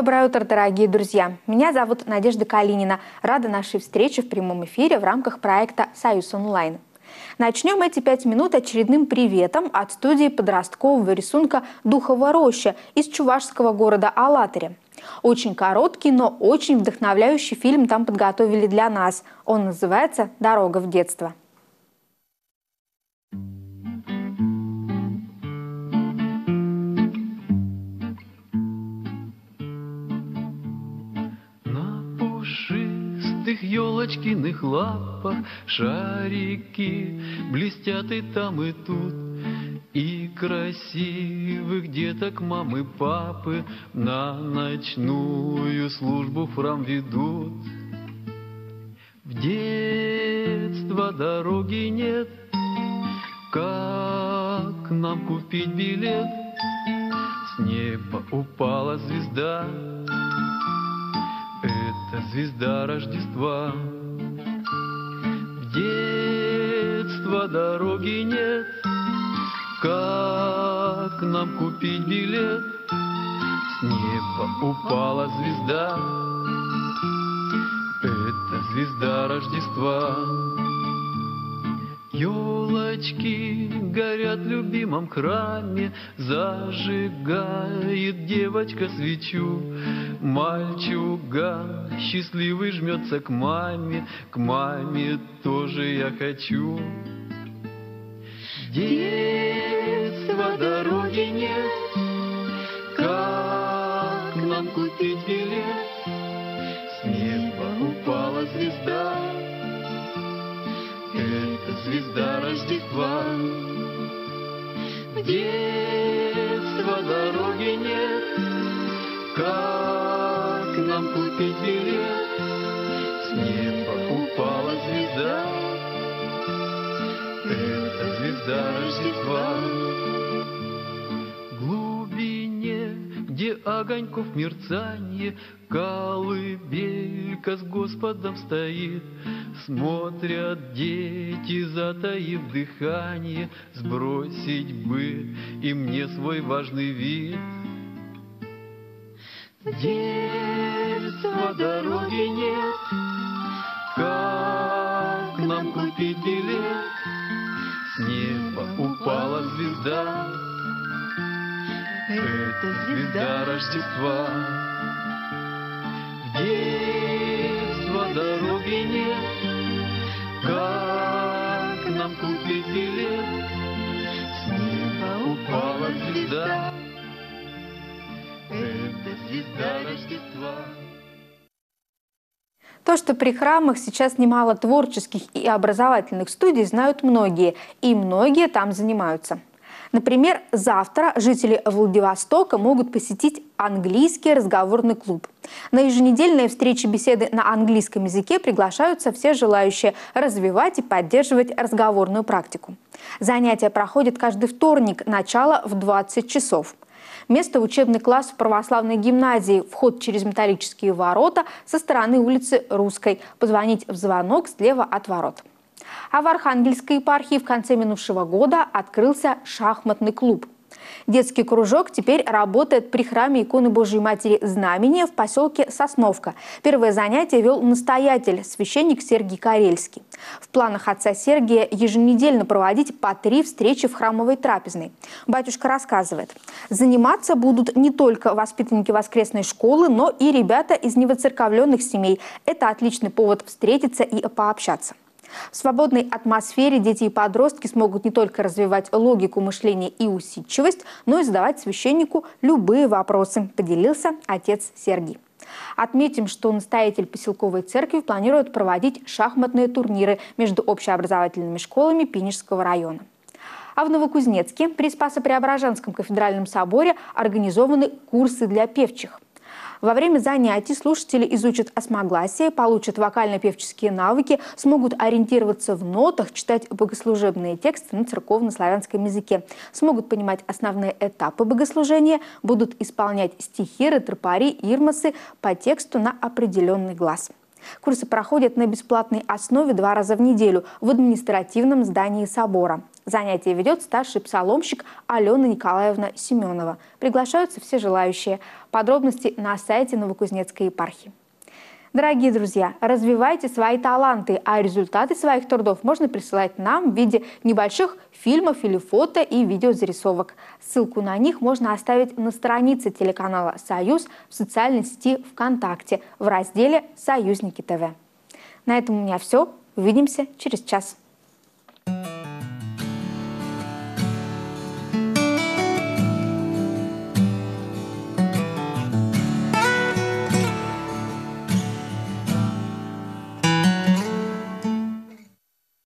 Доброе утро, дорогие друзья! Меня зовут Надежда Калинина. Рада нашей встрече в прямом эфире в рамках проекта «Союз онлайн». Начнем эти 5 минут очередным приветом от студии подросткового рисунка «Духова роща» из чувашского города Алатыря. Очень короткий, но очень вдохновляющий фильм там подготовили для нас. Он называется «Дорога в детство». Елочкиных лапах шарики блестят и там, и тут. И красивых деток мамы, папы на ночную службу в храм ведут. В детство дороги нет, как нам купить билет? С неба упала звезда, это звезда Рождества. В детство дороги нет, как нам купить билет? С неба упала звезда, это звезда Рождества. Елочки горят в любимом храме, зажигает девочка свечу. Мальчуган счастливый жмется к маме тоже я хочу. Детство дороги нет, как нам купить билет? С неба упала звезда, это звезда Рождества. В детство дороги нет, как нам купить билет? С неба упала звезда, это звезда Рождества. В глубине, где огоньков мерцанье, колыбелька с Господом стоит. Смотрят дети, затаив дыхание, сбросить бы и мне свой важный вид. Детство дороги нет, как нам купить билет? С неба упала звезда, это звезда Рождества. В детство дороги нет, как нам купить билет? С неба упала звезда, это звезда Рождества. То, что при храмах сейчас немало творческих и образовательных студий, знают многие, и многие там занимаются. Например, завтра жители Владивостока могут посетить английский разговорный клуб. На еженедельные встречи-беседы на английском языке приглашаются все желающие развивать и поддерживать разговорную практику. Занятия проходят каждый вторник, начало в 20 часов. Место – учебный класс в православной гимназии, вход через металлические ворота со стороны улицы Русской. Позвонить в звонок слева от ворот. А в Архангельской епархии в конце минувшего года открылся шахматный клуб. Детский кружок теперь работает при храме иконы Божией Матери Знамения в поселке Сосновка. Первое занятие вел настоятель, священник Сергий Карельский. В планах отца Сергия еженедельно проводить по 3 встречи в храмовой трапезной. Батюшка рассказывает, заниматься будут не только воспитанники воскресной школы, но и ребята из невоцерковленных семей. Это отличный повод встретиться и пообщаться. В свободной атмосфере дети и подростки смогут не только развивать логику мышления и усидчивость, но и задавать священнику любые вопросы, поделился отец Сергий. Отметим, что настоятель поселковой церкви планирует проводить шахматные турниры между общеобразовательными школами Пинежского района. А в Новокузнецке при Спасо-Преображенском кафедральном соборе организованы курсы для певчих. Во время занятий слушатели изучат осмогласие, получат вокально-певческие навыки, смогут ориентироваться в нотах, читать богослужебные тексты на церковно-славянском языке, смогут понимать основные этапы богослужения, будут исполнять стихи, ретропари, ирмосы по тексту на определенный глаз. Курсы проходят на бесплатной основе 2 раза в неделю в административном здании собора. Занятия ведет старший псаломщик Алена Николаевна Семенова. Приглашаются все желающие. Подробности на сайте Новокузнецкой епархии. Дорогие друзья, развивайте свои таланты, а результаты своих трудов можно присылать нам в виде небольших фильмов или фото и видеозарисовок. Ссылку на них можно оставить на странице телеканала «Союз» в социальной сети ВКонтакте в разделе «Союзники ТВ». На этом у меня все. Увидимся через час.